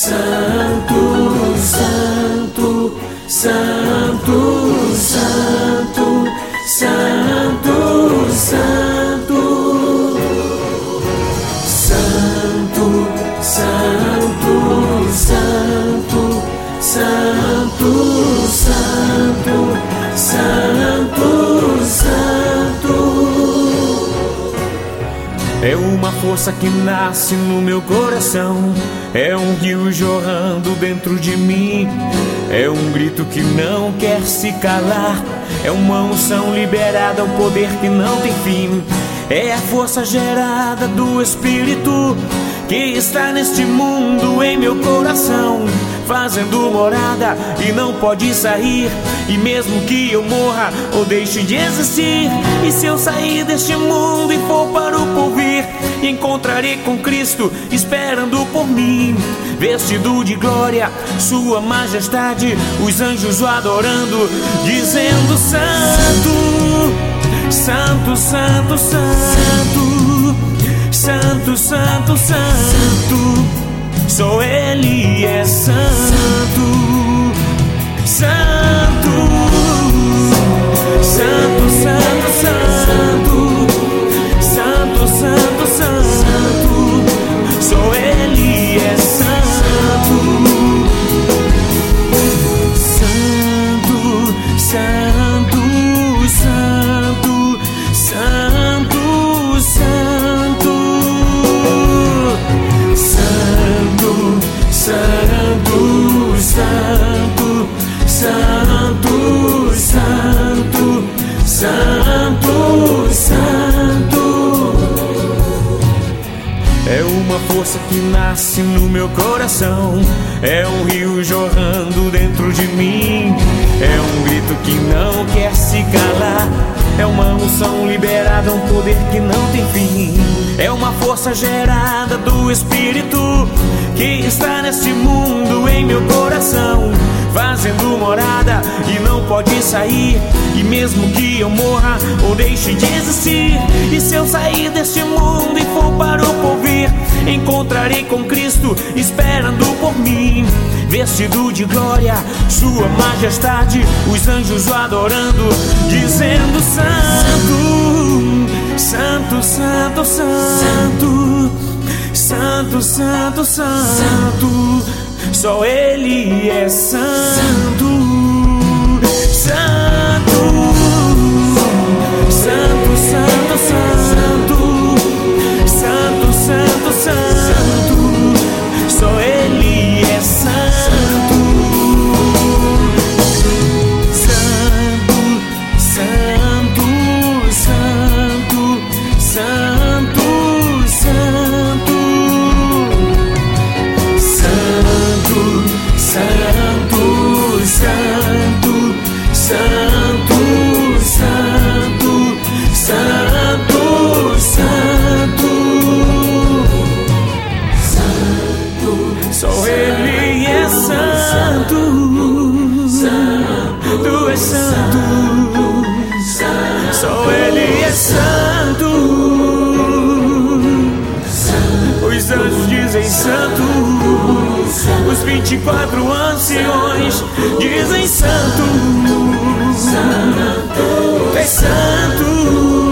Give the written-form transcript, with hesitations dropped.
Santo, Santo, Santo, Santo, Santo, Santo, Santo, Santo, Santo, Santo, Santo, Santo, Santo. É uma força que nasce no meu coração, é um rio jorrando dentro de mim, é um grito que não quer se calar, é uma unção liberada, um poder que não tem fim. É a força gerada do Espírito que está neste mundo, em meu coração, fazendo morada e não pode sair. E mesmo que eu morra ou deixe de existir, e se eu sair deste mundo e for para o porvir, encontrarei com Cristo esperando por mim, vestido de glória, sua majestade, os anjos o adorando, dizendo: Santo, Santo, Santo, Santo, Santo, Santo, Santo, só Ele é santo, Santo, Santo, Santo, Santo, Santo, Santo, Santo, só Ele é santo, Santo, Santo, Santo, Santo, Santo, Santo, Santo, Santo, Santo, Santo, Santo, Santo. É uma força que nasce no meu coração, é um rio jorrando dentro de mim, é um grito que não quer se calar, é uma unção liberada, um poder que não tem fim. É uma força gerada do Espírito que está neste mundo, em meu coração, fazendo morada e não pode sair. E mesmo que eu morra ou deixe de existir, e se eu sair deste mundo e for para o porvir, encontrarei com Cristo esperando por mim, vestido de glória, sua majestade, os anjos o adorando, dizendo: Santo, Santo, Santo, Santo, Santo, Santo, Santo, só Ele é santo, Santo, Santo, Santo, Santo, Santo, Santo, Santo, só Ele é santo, Santo, Santo, Santo, Santo, Santo, Santo, Santo, Santo, Santo, Santo, Santo, Santo, Santo, só Ele é santo, Tu és santo, só Ele é santo, os anjos dizem santo, os 24 anciões dizem santo, Tu és santo.